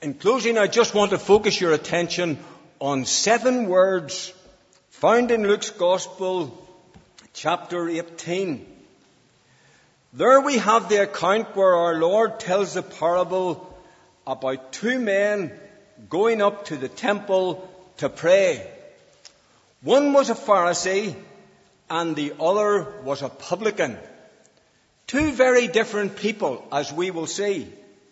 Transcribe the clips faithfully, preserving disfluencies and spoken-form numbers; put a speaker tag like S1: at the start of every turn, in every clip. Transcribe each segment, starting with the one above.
S1: In closing, I just want to focus your attention on seven words found in Luke's Gospel, chapter eighteen. There we have the account where our Lord tells the parable about two men going up to the temple to pray. One was a Pharisee and the other was a publican. Two very different people, as we will see.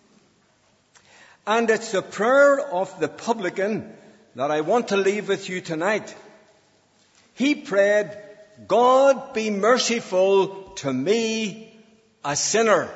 S1: And it's the prayer of the publican that I want to leave with you tonight. He prayed, "God, be merciful to me, a sinner.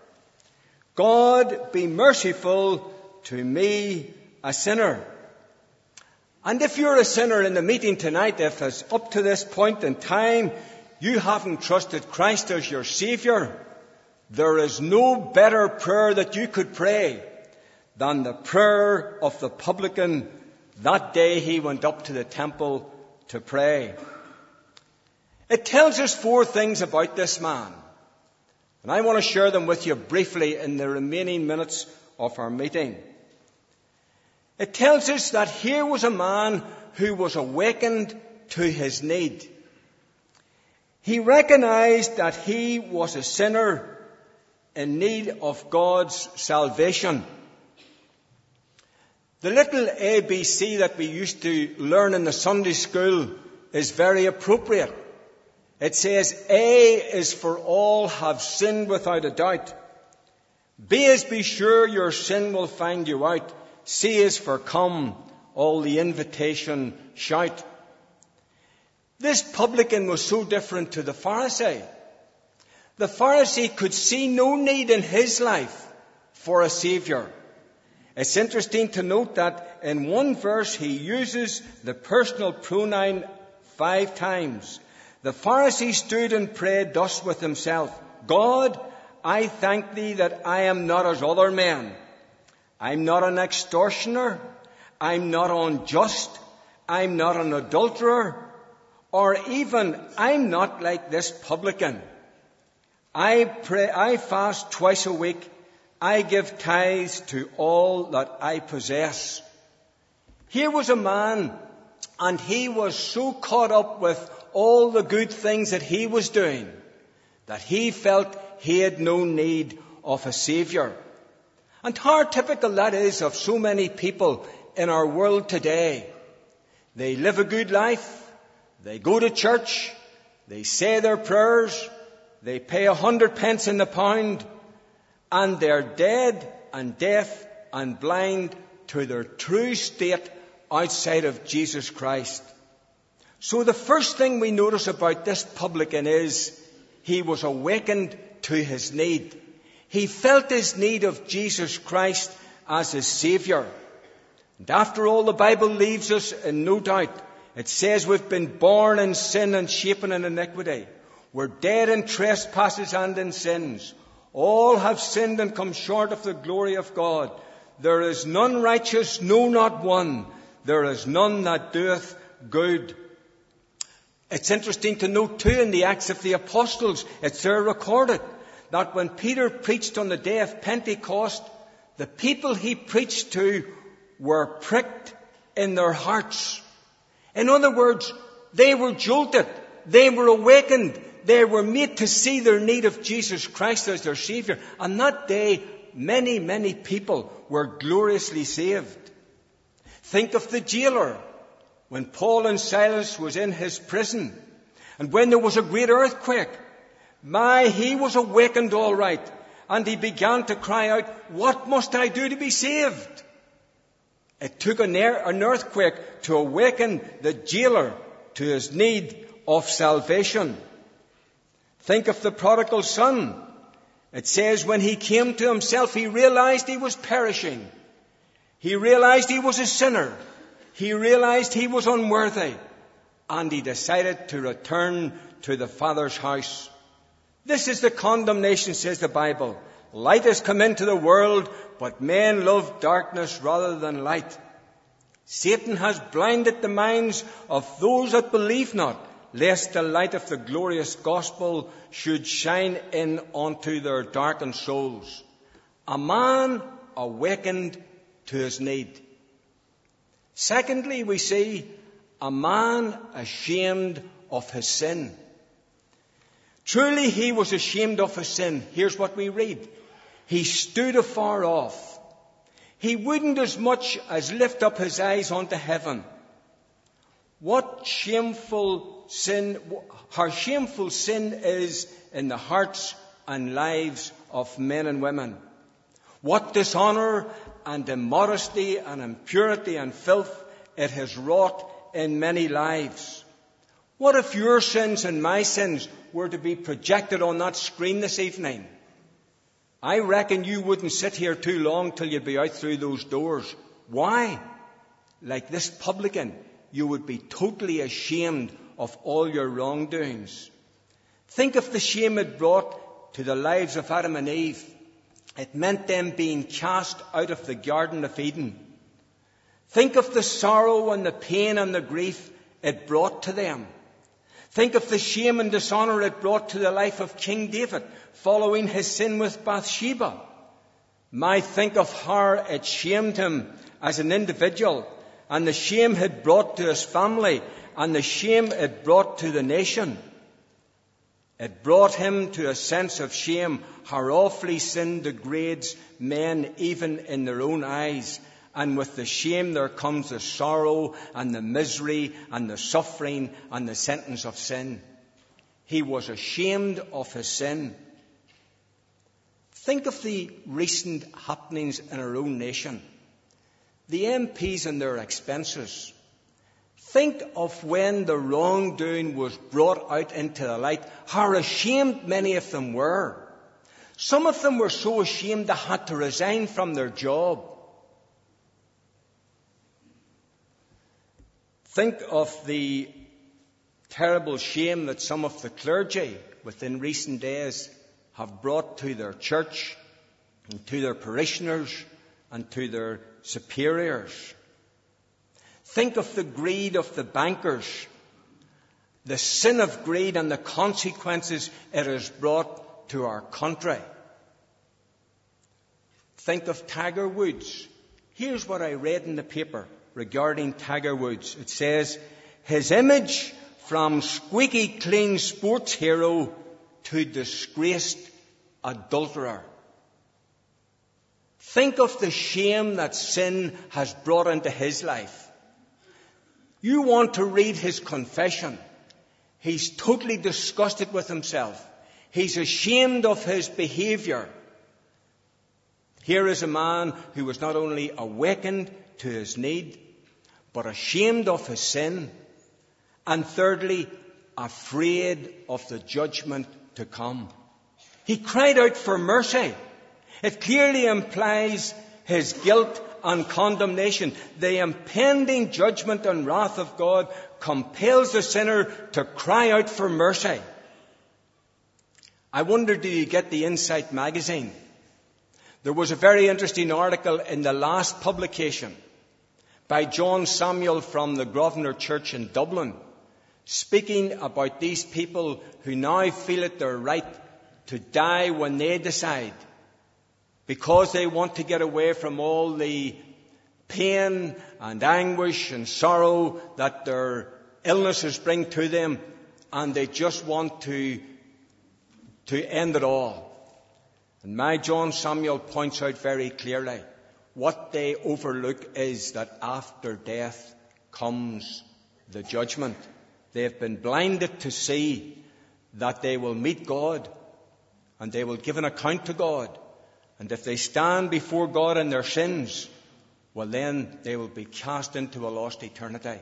S1: God, be merciful to me, a sinner." And if you're a sinner in the meeting tonight, if it's up to this point in time you haven't trusted Christ as your Saviour, there is no better prayer that you could pray than the prayer of the publican that day he went up to the temple to pray. It tells us four things about this man, and I want to share them with you briefly in the remaining minutes of our meeting. It tells us that here was a man who was awakened to his need. He recognized that he was a sinner in need of God's salvation. The little A B C that we used to learn in the Sunday school is very appropriate. It says, A is for all have sinned without a doubt. B is be sure your sin will find you out. C is for come, all the invitation shout. This publican was so different to the Pharisee. The Pharisee could see no need in his life for a Saviour. It's interesting to note that in one verse he uses the personal pronoun five times. The Pharisee stood and prayed thus with himself, "God, I thank thee that I am not as other men. I'm not an extortioner. I'm not unjust. I'm not an adulterer. Or even I'm not like this publican. I pray, I fast twice a week. I give tithes to all that I possess." Here was a man, and he was so caught up with all the good things that he was doing that he felt he had no need of a Saviour. And how typical that is of so many people in our world today. They live a good life, they go to church, they say their prayers, they pay a hundred pence in the pound, and they're dead and deaf and blind to their true state outside of Jesus Christ. So the first thing we notice about this publican is he was awakened to his need. He felt his need of Jesus Christ as his Saviour. And after all, the Bible leaves us in no doubt. It says we've been born in sin and shapen in iniquity. We're dead in trespasses and in sins. All have sinned and come short of the glory of God. There is none righteous, no, not one. There is none that doeth good. It's interesting to note too in the Acts of the Apostles, it's there recorded that when Peter preached on the day of Pentecost, the people he preached to were pricked in their hearts. In other words, they were jolted, they were awakened, they were made to see their need of Jesus Christ as their Saviour. And that day, many, many people were gloriously saved. Think of the jailer when Paul and Silas was in his prison, and when there was a great earthquake. My, he was awakened all right, and he began to cry out, "What must I do to be saved?" It took an earthquake to awaken the jailer to his need of salvation. Think of the prodigal son. It says when he came to himself, he realized he was perishing. He realized he was a sinner. He realized he was unworthy. And he decided to return to the Father's house. This is the condemnation, says the Bible. Light has come into the world, but men love darkness rather than light. Satan has blinded the minds of those that believe not, lest the light of the glorious gospel should shine in unto their darkened souls. A man awakened to his need. Secondly, we see a man ashamed of his sin. Truly he was ashamed of his sin. Here's what we read. He stood afar off. He wouldn't as much as lift up his eyes unto heaven. What shameful sin, how shameful sin is in the hearts and lives of men and women. What dishonour and immodesty and impurity and filth it has wrought in many lives. What if your sins and my sins were to be projected on that screen this evening? I reckon you wouldn't sit here too long till you'd be out through those doors. Why? Like this publican, you would be totally ashamed of all your wrongdoings. Think of the shame it brought to the lives of Adam and Eve. It meant them being cast out of the Garden of Eden. Think of the sorrow and the pain and the grief it brought to them. Think of the shame and dishonour it brought to the life of King David following his sin with Bathsheba. My, think of how it shamed him as an individual, and the shame it brought to his family, and the shame it brought to the nation. It brought him to a sense of shame, how awfully sin degrades men even in their own eyes. And with the shame there comes the sorrow and the misery and the suffering and the sentence of sin. He was ashamed of his sin. Think of the recent happenings in our own nation. The M Ps and their expenses. Think of when the wrongdoing was brought out into the light, how ashamed many of them were. Some of them were so ashamed they had to resign from their job. Think of the terrible shame that some of the clergy within recent days have brought to their church and to their parishioners and to their superiors. Think of the greed of the bankers, the sin of greed and the consequences it has brought to our country. Think of Tiger Woods. Here's what I read in the paper regarding Tiger Woods. It says, his image from squeaky clean sports hero to disgraced adulterer. Think of the shame that sin has brought into his life. You want to read his confession. He's totally disgusted with himself. He's ashamed of his behaviour. Here is a man who was not only awakened to his need, but ashamed of his sin, and thirdly, afraid of the judgment to come. He cried out for mercy. It clearly implies his guilt and condemnation. The impending judgment and wrath of God compels the sinner to cry out for mercy. I wonder, did you get the Insight magazine? There was a very interesting article in the last publication by John Samuel from the Grosvenor Church in Dublin, speaking about these people who now feel it their right to die when they decide, because they want to get away from all the pain and anguish and sorrow that their illnesses bring to them, and they just want to, to end it all. And my John Samuel points out very clearly, what they overlook is that after death comes the judgment. They have been blinded to see that they will meet God and they will give an account to God. And if they stand before God in their sins, well, then they will be cast into a lost eternity.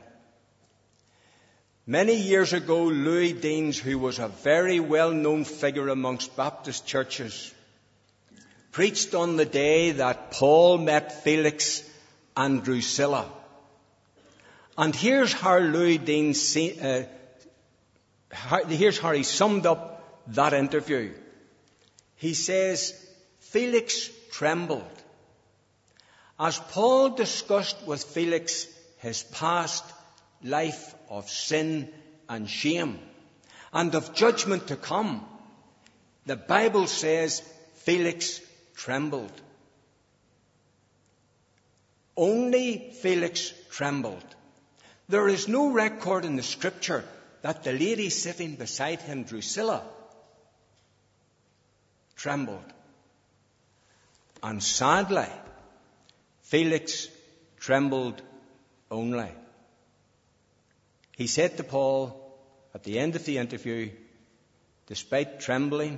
S1: Many years ago, Louis Deans, who was a very well-known figure amongst Baptist churches, preached on the day that Paul met Felix and Drusilla. And here's how Louis Deans, uh, how, here's how he summed up that interview. He says, Felix trembled. As Paul discussed with Felix his past life of sin and shame and of judgment to come, the Bible says Felix trembled. Only Felix trembled. There is no record in the scripture that the lady sitting beside him, Drusilla, trembled. And sadly, Felix trembled only. He said to Paul at the end of the interview, despite trembling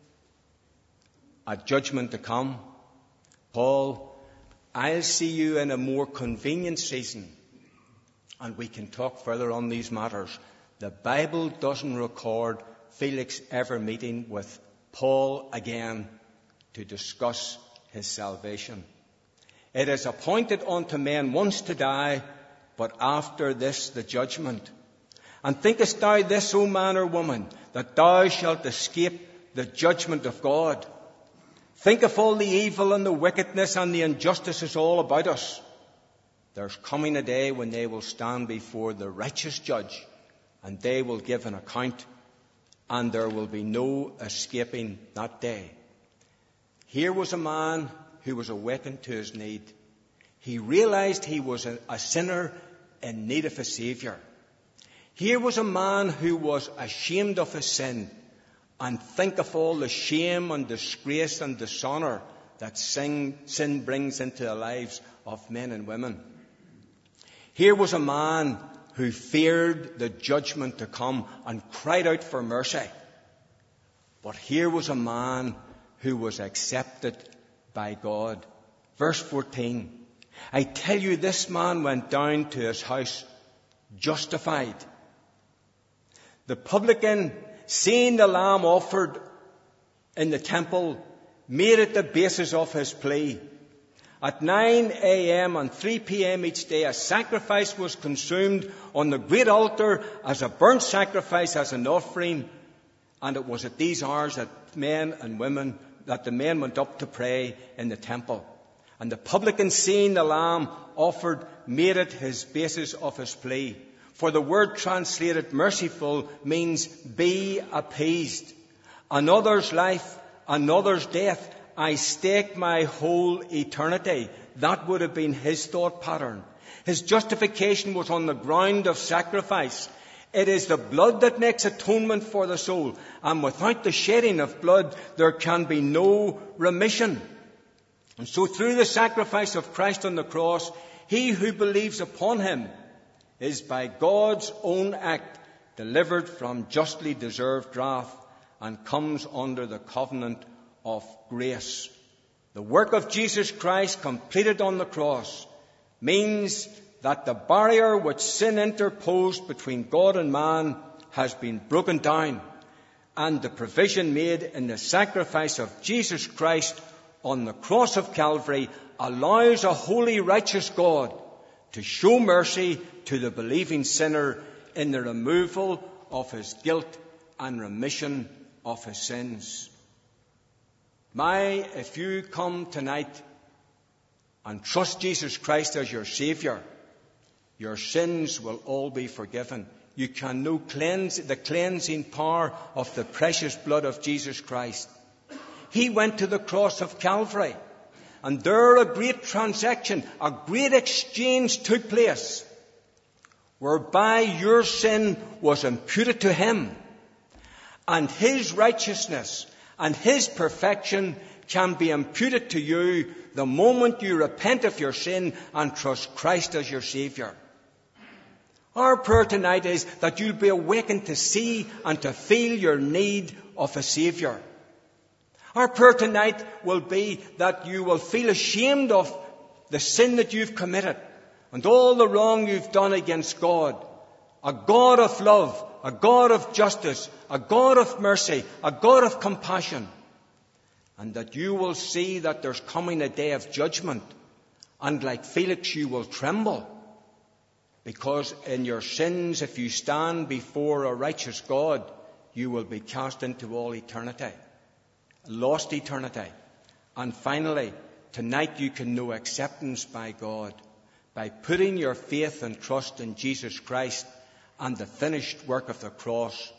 S1: at judgment to come, Paul, I'll see you in a more convenient season, and we can talk further on these matters. The Bible doesn't record Felix ever meeting with Paul again to discuss his salvation. It is appointed unto men once to die, but after this the judgment. And thinkest thou this, O man or woman, that thou shalt escape the judgment of God? Think of all the evil and the wickedness and the injustices all about us. There's coming a day when they will stand before the righteous judge, and they will give an account, and there will be no escaping that day. Here was a man who was awakened to his need. He realized he was a, a sinner in need of a Saviour. Here was a man who was ashamed of his sin, and think of all the shame and disgrace and dishonour that sin, sin brings into the lives of men and women. Here was a man who feared the judgment to come and cried out for mercy. But here was a man who was accepted by God. Verse fourteen. I tell you, this man went down to his house justified. The publican, seeing the lamb offered in the temple, made it the basis of his plea. At nine a.m. and three p.m. each day, a sacrifice was consumed on the great altar as a burnt sacrifice, as an offering. And it was at these hours that men and women, that the men went up to pray in the temple. And the publican, seeing the lamb offered, made it his basis of his plea. For the word translated merciful means be appeased. Another's life, another's death, I stake my whole eternity. That would have been his thought pattern. His justification was on the ground of sacrifice. It is the blood that makes atonement for the soul. And without the shedding of blood, there can be no remission. And so through the sacrifice of Christ on the cross, he who believes upon him is by God's own act delivered from justly deserved wrath and comes under the covenant of grace. The work of Jesus Christ completed on the cross means that the barrier which sin interposed between God and man has been broken down, and the provision made in the sacrifice of Jesus Christ on the cross of Calvary allows a holy, righteous God to show mercy to the believing sinner in the removal of his guilt and remission of his sins. My, if you come tonight and trust Jesus Christ as your Saviour, your sins will all be forgiven. You can know cleanse, the cleansing power of the precious blood of Jesus Christ. He went to the cross of Calvary, and there a great transaction, a great exchange took place, whereby your sin was imputed to him, and his righteousness and his perfection can be imputed to you the moment you repent of your sin and trust Christ as your Saviour. Our prayer tonight is that you'll be awakened to see and to feel your need of a Saviour. Our prayer tonight will be that you will feel ashamed of the sin that you've committed and all the wrong you've done against God. A God of love, a God of justice, a God of mercy, a God of compassion. And that you will see that there's coming a day of judgment. And like Felix, you will tremble. Because in your sins, if you stand before a righteous God, you will be cast into all eternity. Lost eternity. And finally, tonight you can know acceptance by God by putting your faith and trust in Jesus Christ and the finished work of the cross